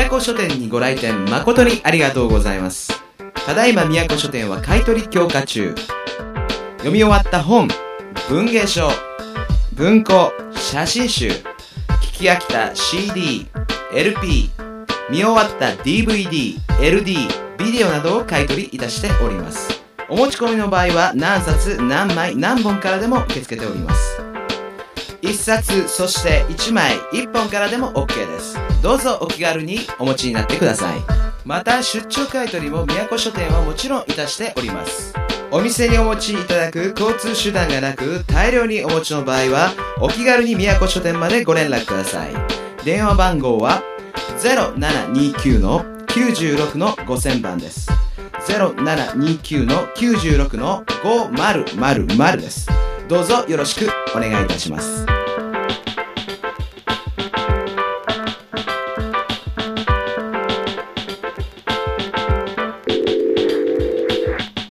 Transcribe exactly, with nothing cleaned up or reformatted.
都書店にご来店誠にありがとうございます。ただいま都書店は買取強化中。読み終わった本、文芸書、文庫、写真集、聞き飽きた シーディー、エルピー、見終わった ディーブイディー、エルディー、ビデオなどを買い取りいたしております。お持ち込みの場合は何冊何枚何本からでも受け付けております。いっさつ、そしていちまいいっぽんからでも OK です。どうぞお気軽にお持ちになってください。また出張買い取りも都書店はもちろんいたしております。お店にお持ちいただく交通手段がなく大量にお持ちの場合はお気軽に都書店までご連絡ください。電話番号は ゼロななにきゅうのきゅうじゅうろくのごせんばんです。ゼロななにきゅうのきゅうじゅうろくのごまるまるまるです。どうぞよろしくお願いいたします。